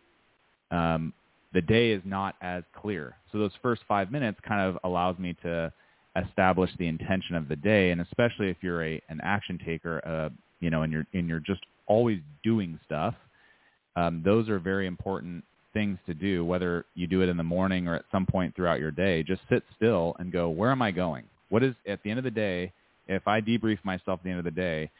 the day is not as clear. So those first 5 minutes kind of allows me to establish the intention of the day. And especially if you're an action taker, and you're just always doing stuff, those are very important things to do, whether you do it in the morning or at some point throughout your day. Just sit still and go, where am I going? What is, at the end of the day, if I debrief myself at the end of the day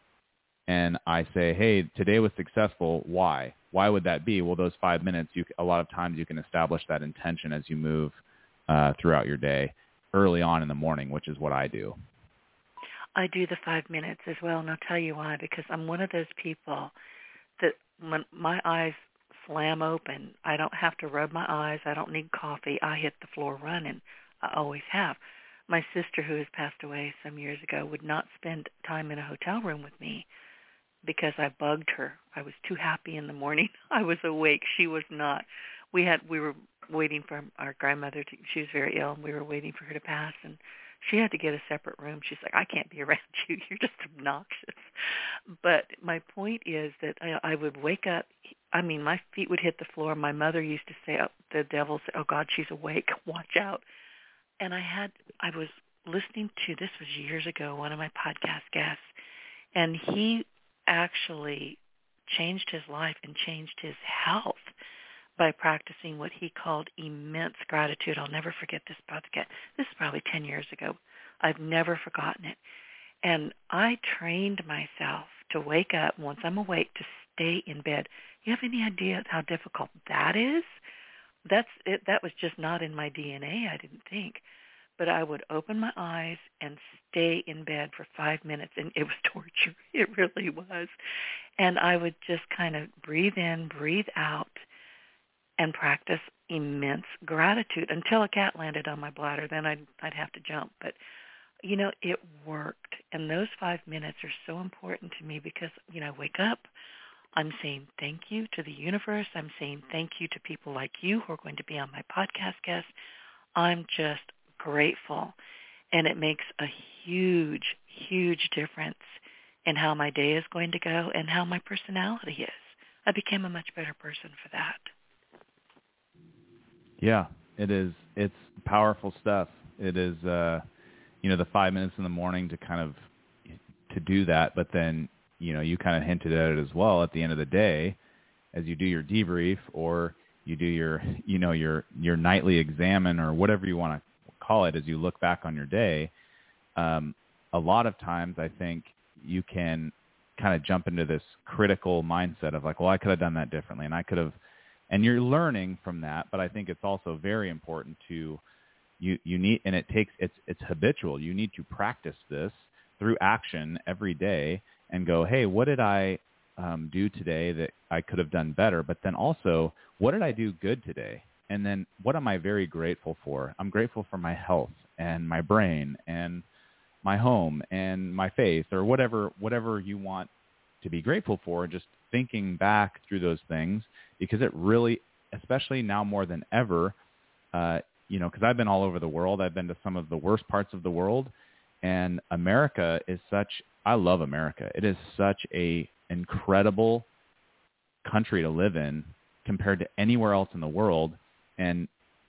and I say, hey, today was successful, why? Why would that be? Well, those 5 minutes, a lot of times you can establish that intention as you move throughout your day early on in the morning, which is what I do. I do the 5 minutes as well, and I'll tell you why, because I'm one of those people that when my eyes slam open, I don't have to rub my eyes. I don't need coffee. I hit the floor running. I always have. My sister, who has passed away some years ago, would not spend time in a hotel room with me because I bugged her. I was too happy in the morning. I was awake. She was not. We were waiting for our grandmother she was very ill, and we were waiting for her to pass, and she had to get a separate room. She's like, I can't be around you. You're just obnoxious. But my point is that I would wake up. I mean, my feet would hit the floor. My mother used to say, the devil said, oh, God, she's awake. Watch out. And I was listening to, this was years ago, one of my podcast guests, and he actually changed his life and changed his health by practicing what he called immense gratitude. I'll never forget this podcast. This is probably 10 years ago. I've never forgotten it. And I trained myself to wake up once I'm awake to stay in bed. You have any idea how difficult that is? That's it. That was just not in my DNA, I didn't think. But I would open my eyes and stay in bed for 5 minutes, and it was torture. It really was. And I would just kind of breathe in, breathe out, and practice immense gratitude until a cat landed on my bladder. Then I'd have to jump. But, it worked. And those 5 minutes are so important to me because, I wake up, I'm saying thank you to the universe. I'm saying thank you to people like you who are going to be on my podcast guests. I'm just grateful. And it makes a huge, huge difference in how my day is going to go and how my personality is. I became a much better person for that. Yeah, it is. It's powerful stuff. It is, the 5 minutes in the morning to kind of to do that, but then, you kind of hinted at it as well at the end of the day, as you do your debrief or you do your, your nightly examine or whatever you want to call it as you look back on your day. A lot of times I think you can kind of jump into this critical mindset of like, well, I could have done that differently and I could have, and you're learning from that. But I think it's also very important to, you need, and it's habitual. You need to practice this through action every day and go, hey, what did I do today that I could have done better? But then also, what did I do good today? And then what am I very grateful for? I'm grateful for my health and my brain and my home and my faith, or whatever you want to be grateful for. Just thinking back through those things, because it really, especially now more than ever, because I've been all over the world. I've been to some of the worst parts of the world, and America is I love America. It is such a incredible country to live in compared to anywhere else in the world. And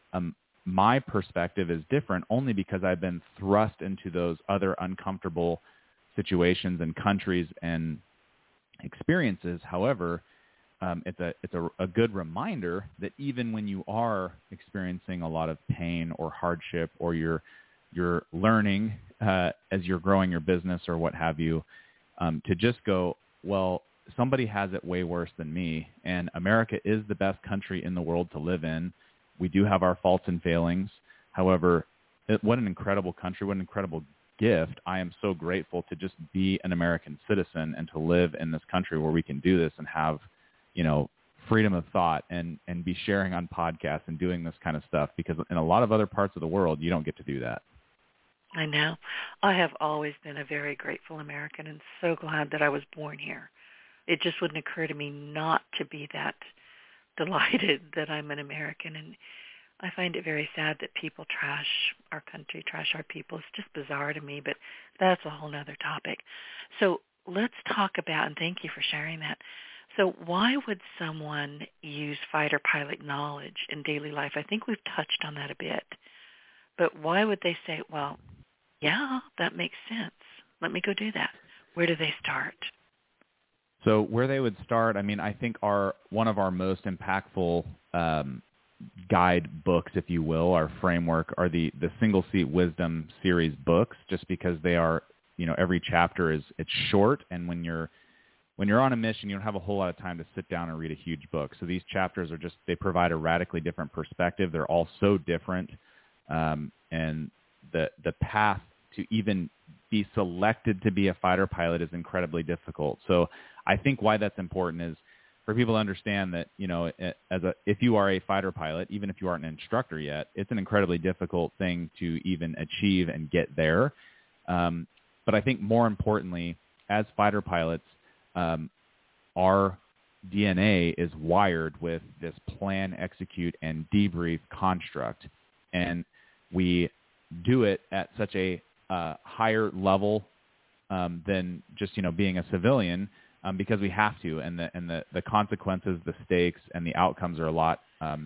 my perspective is different only because I've been thrust into those other uncomfortable situations and countries and experiences. However, it's a good reminder that even when you are experiencing a lot of pain or hardship, or you're learning as you're growing your business or what have you, to just go, well, somebody has it way worse than me, and America is the best country in the world to live in. We do have our faults and failings. However, what an incredible country, what an incredible gift. I am so grateful to just be an American citizen and to live in this country where we can do this and have, freedom of thought and be sharing on podcasts and doing this kind of stuff, because in a lot of other parts of the world, you don't get to do that. I know. I have always been a very grateful American and so glad that I was born here. It just wouldn't occur to me not to be that delighted that I'm an American. And I find it very sad that people trash our country, trash our people. It's just bizarre to me, but that's a whole other topic. So let's talk about, and thank you for sharing that. So why would someone use fighter pilot knowledge in daily life? I think we've touched on that a bit. But why would they say, well, yeah, that makes sense. Let me go do that. Where do they start? So where they would start, I think one of our most impactful guide books, if you will, our framework, are the Single Seat Wisdom series books, just because they are, every chapter it's short, and when you're on a mission, you don't have a whole lot of time to sit down and read a huge book. So these chapters they provide a radically different perspective. They're all so different, and the path to even be selected to be a fighter pilot is incredibly difficult. So I think why that's important is for people to understand that, if you are a fighter pilot, even if you aren't an instructor yet, it's an incredibly difficult thing to even achieve and get there. But I think more importantly, as fighter pilots, our DNA is wired with this plan, execute, and debrief construct. And we do it at such a higher level than just, being a civilian, because we have to, and the consequences, the stakes, and the outcomes are a lot,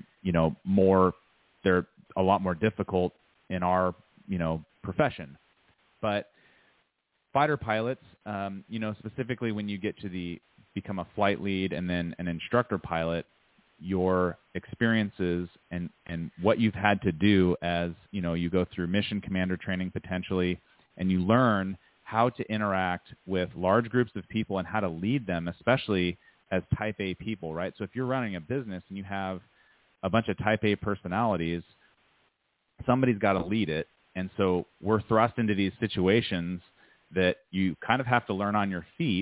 they're a lot more difficult in our, profession. But fighter pilots, specifically when you get to become a flight lead and then an instructor pilot, your experiences and what you've had to do as, you go through mission commander training potentially, and you learn how to interact with large groups of people and how to lead them, especially as type A people, right? So if you're running a business and you have a bunch of type A personalities, somebody's got to lead it. And so we're thrust into these situations that you kind of have to learn on your feet.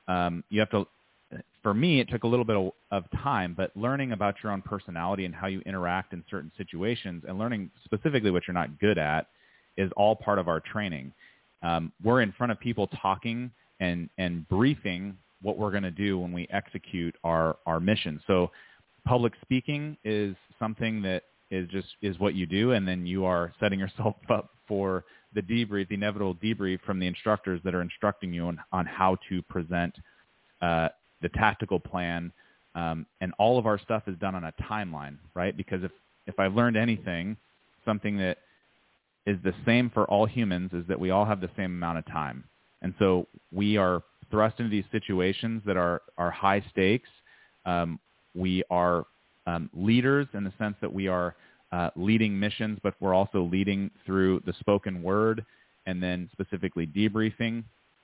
For me, it took a little bit of time, but learning about your own personality and how you interact in certain situations and learning specifically what you're not good at is all part of our training. We're in front of people talking and briefing what we're going to do when we execute our mission. So public speaking is something that is what you do, and then you are setting yourself up for the debrief, the inevitable debrief from the instructors that are instructing you on how to present the tactical plan, and all of our stuff is done on a timeline, right? Because if I've learned anything, something that is the same for all humans is that we all have the same amount of time. And so we are thrust into these situations that are high stakes. We are leaders in the sense that we are leading missions, but we're also leading through the spoken word and then specifically debriefing.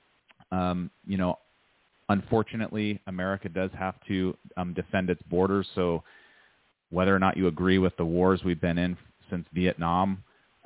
Unfortunately, America does have to defend its borders. So whether or not you agree with the wars we've been in since Vietnam,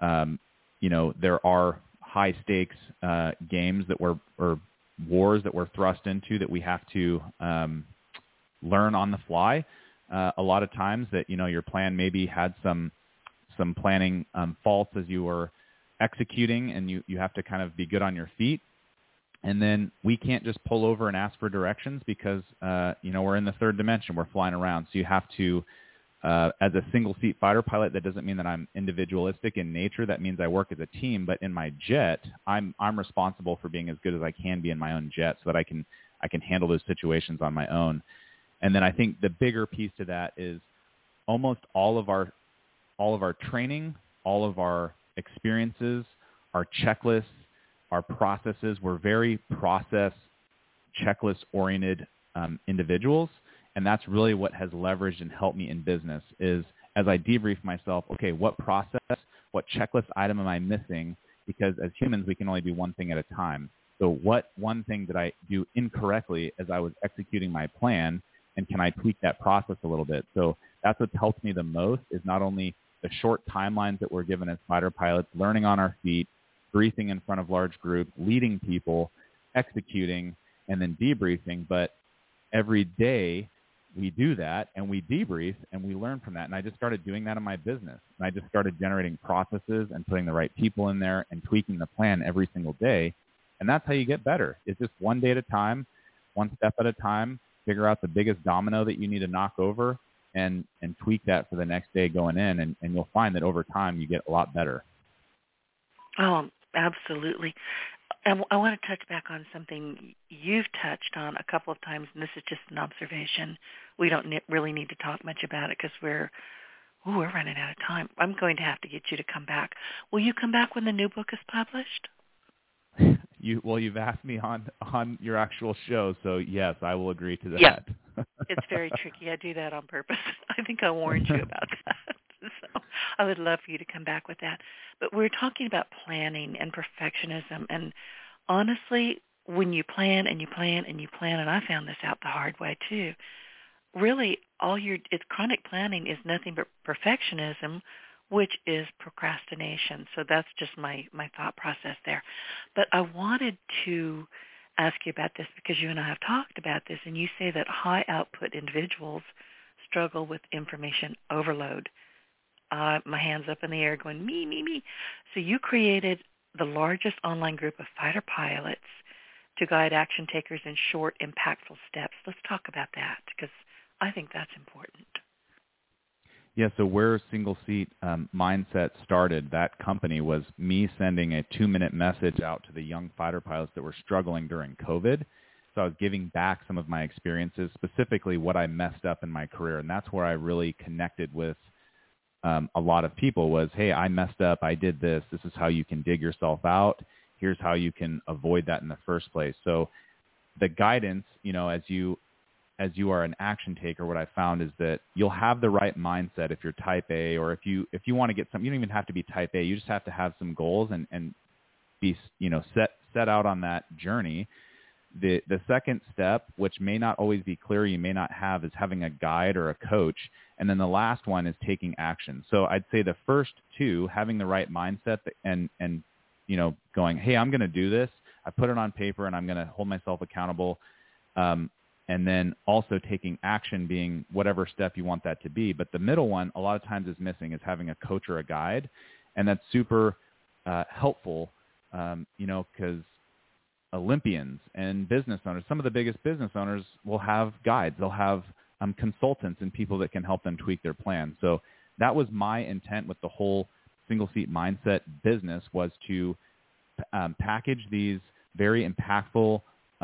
there are high stakes games or wars that we're thrust into that we have to learn on the fly. A lot of times that, your plan maybe had some planning faults as you were executing, and you have to kind of be good on your feet. And then we can't just pull over and ask for directions because, we're in the third dimension. We're flying around. So you have to, as a single-seat fighter pilot, that doesn't mean that I'm individualistic in nature. That means I work as a team. But in my jet, I'm responsible for being as good as I can be in my own jet so that I can handle those situations on my own. And then I think the bigger piece to that is almost all of our training, all of our experiences, our checklists, our processes. We're very process, checklist-oriented individuals, and that's really what has leveraged and helped me in business is as I debrief myself, okay, what process, what checklist item am I missing? Because as humans, we can only do one thing at a time. So what one thing did I do incorrectly as I was executing my plan, and can I tweak that process a little bit? So that's what's helped me the most is not only the short timelines that we're given as fighter pilots, learning on our feet, briefing in front of large groups, leading people, executing, and then debriefing. But every day we do that and we debrief and we learn from that. And I just started doing that in my business. And I just started generating processes and putting the right people in there and tweaking the plan every single day. And that's how you get better. It's just one day at a time, one step at a time, figure out the biggest domino that you need to knock over and tweak that for the next day going in. And you'll find that over time you get a lot better. Oh, absolutely. And I want to touch back on something you've touched on a couple of times, and this is just an observation. We don't really need to talk much about it because we're running out of time. I'm going to have to get you to come back. Will you come back when the new book is published? You've asked me on your actual show, so yes, I will agree to that. Yeah. It's very tricky. I do that on purpose. I think I warned you about that. So I would love for you to come back with that. But we're talking about planning and perfectionism. And honestly, when you plan and you plan and you plan, and I found this out the hard way too, really it's chronic planning is nothing but perfectionism, which is procrastination. So that's just my thought process there. But I wanted to ask you about this because you and I have talked about this, and you say that high output individuals struggle with information overload. My hands up in the air going, me, me, me. So you created the largest online group of fighter pilots to guide action takers in short, impactful steps. Let's talk about that because I think that's important. Yeah, so where Single Seat Mindset started, that company was me sending a 2-minute message out to the young fighter pilots that were struggling during COVID. So I was giving back some of my experiences, specifically what I messed up in my career. And that's where I really connected with a lot of people was, hey, I messed up. I did this. This is how you can dig yourself out. Here's how you can avoid that in the first place. So the guidance, as you are an action taker, what I found is that you'll have the right mindset if you're type A, or if you want to get some, you don't even have to be type A. You just have to have some goals and be, set out on that journey. The second step, which may not always be clear, you may not have, is having a guide or a coach. And then the last one is taking action. So I'd say the first two, having the right mindset and going, hey, I'm going to do this. I put it on paper and I'm going to hold myself accountable. And then also taking action being whatever step you want that to be. But the middle one a lot of times is missing, is having a coach or a guide. And that's super helpful, because Olympians and business owners. Some of the biggest business owners will have guides. They'll have consultants and people that can help them tweak their plan. So that was my intent with the whole Single Seat Mindset business, was to package these very impactful,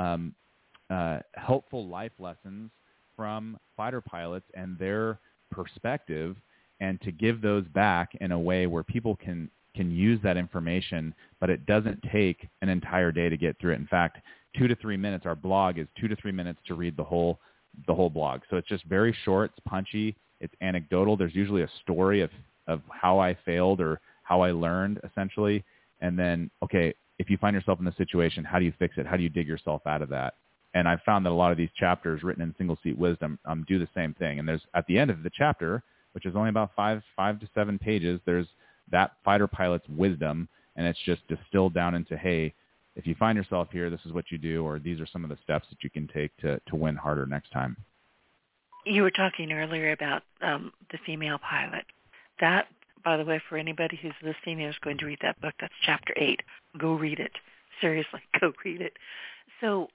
helpful life lessons from fighter pilots and their perspective, and to give those back in a way where people can use that information, but it doesn't take an entire day to get through it. In fact, 2 to 3 minutes, our blog is 2 to 3 minutes to read the whole blog. So it's just very short, it's punchy, it's anecdotal. There's usually a story of how I failed or how I learned, essentially. And then, okay, if you find yourself in this situation, how do you fix it? How do you dig yourself out of that? And I've found that a lot of these chapters written in Single Seat Wisdom do the same thing. And there's, at the end of the chapter, which is only about 5 to 7 pages, there's that fighter pilot's wisdom, and it's just distilled down into, hey, if you find yourself here, this is what you do, or these are some of the steps that you can take to win harder next time. You were talking earlier about the female pilot. That, by the way, for anybody who's listening and is going to read that book, that's chapter 8. Go read it. Seriously, go read it. So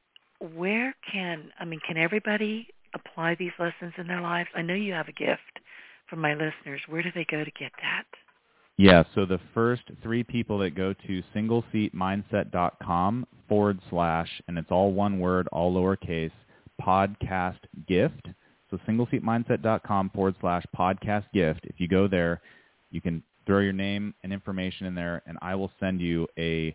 can everybody apply these lessons in their lives? I know you have a gift for my listeners. Where do they go to get that? Yeah, so the first 3 people that go to singleseatmindset.com / and it's all one word, all lowercase, podcast gift. So singleseatmindset.com / podcast gift. If you go there, you can throw your name and information in there, and I will send you a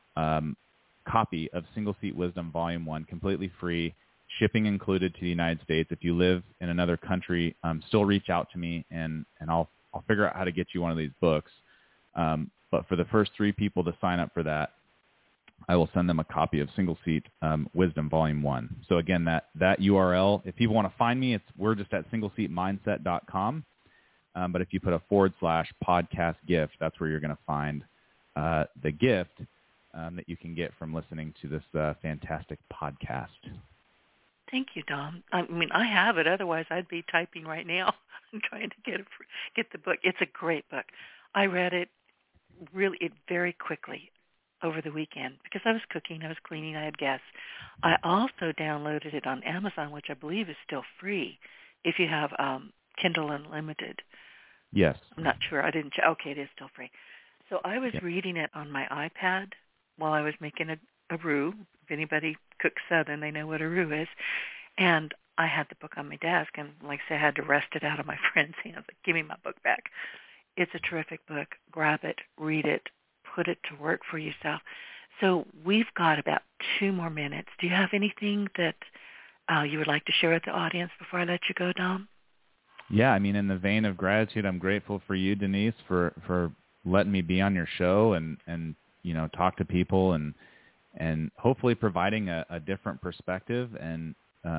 copy of Single Seat Wisdom Volume 1, completely free, shipping included to the United States. If you live in another country, still reach out to me, and I'll figure out how to get you one of these books. But for the first 3 people to sign up for that, I will send them a copy of Single Seat Wisdom Volume 1. So again, that URL, if people want to find me, we're just at singleseatmindset.com. But if you put a / podcast gift, that's where you're going to find the gift that you can get from listening to this fantastic podcast. Thank you, Dom. I mean, I have it. Otherwise, I'd be typing right now and trying to get the book. It's a great book. I read it very quickly over the weekend because I was cooking, I was cleaning, I had guests. I also downloaded it on Amazon, which I believe is still free if you have Kindle Unlimited. Yes. I'm not sure. I didn't check. Okay, it is still free. So I was reading it on my iPad while I was making a roux. If anybody cooks Southern, they know what a roux is. And I had the book on my desk, and like I said, I had to wrest it out of my friend's hands. Like, give me my book back. It's a terrific book. Grab it, read it, put it to work for yourself. So we've got about 2 more minutes. Do you have anything that you would like to share with the audience before I let you go, Dom? Yeah, I mean, in the vein of gratitude, I'm grateful for you, Denise, for letting me be on your show and talk to people and hopefully providing a different perspective. And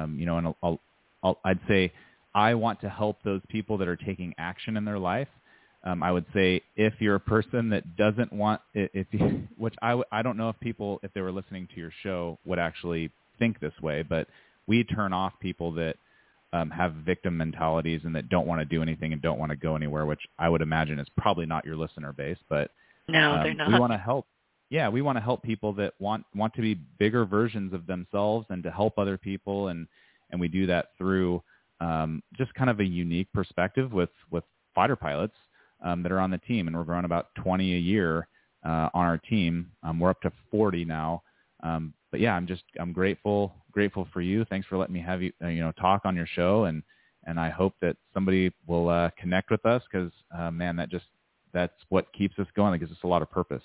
I'd say I want to help those people that are taking action in their life. I would say if you're a person that doesn't want, which I don't know if people, if they were listening to your show, would actually think this way, but we turn off people that have victim mentalities and that don't want to do anything and don't want to go anywhere, which I would imagine is probably not your listener base. But no, they're not. We want to help. Yeah, we want to help people that want to be bigger versions of themselves and to help other people, and we do that through just kind of a unique perspective with fighter pilots that are on the team, and we're growing about 20 a year on our team. We're up to 40 now. But yeah, I'm grateful for you. Thanks for letting me have you talk on your show, and I hope that somebody will connect with us because man, that's what keeps us going. It gives us a lot of purpose.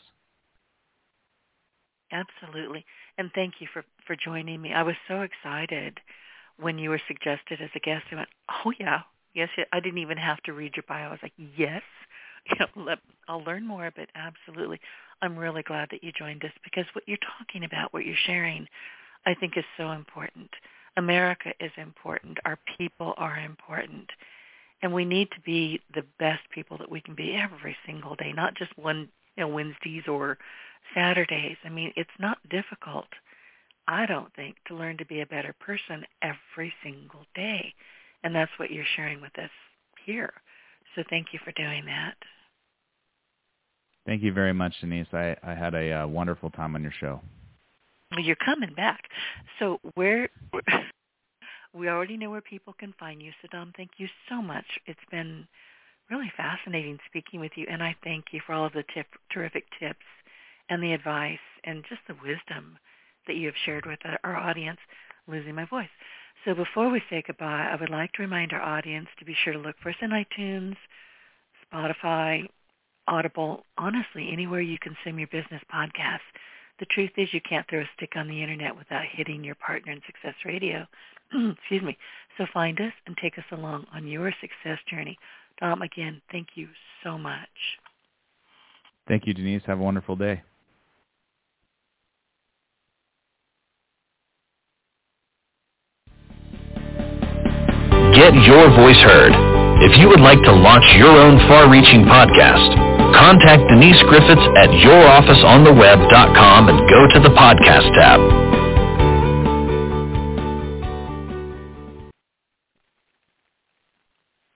Absolutely. And thank you for joining me. I was so excited when you were suggested as a guest. I went, oh, yeah. Yes, I didn't even have to read your bio. I was like, yes. I'll learn more, but absolutely. I'm really glad that you joined us because what you're talking about, what you're sharing, I think is so important. America is important. Our people are important. And we need to be the best people that we can be every single day, not just Wednesdays or Saturdays. I mean, it's not difficult, I don't think, to learn to be a better person every single day. And that's what you're sharing with us here. So thank you for doing that. Thank you very much, Denise. I had a wonderful time on your show. Well, you're coming back. So we already know where people can find you. So, Dom, thank you so much. It's been really fascinating speaking with you, and I thank you for all of the terrific tips and the advice and just the wisdom that you have shared with our audience. Losing my voice. So before we say goodbye, I would like to remind our audience to be sure to look for us in iTunes, Spotify, Audible, honestly, anywhere you consume your business podcasts. The truth is you can't throw a stick on the Internet without hitting your partner in Success Radio. Excuse me. So find us and take us along on your success journey. Dom, again, thank you so much. Thank you, Denise. Have a wonderful day. Get your voice heard. If you would like to launch your own far-reaching podcast, contact Denise Griffiths at yourofficeontheweb.com and go to the podcast tab.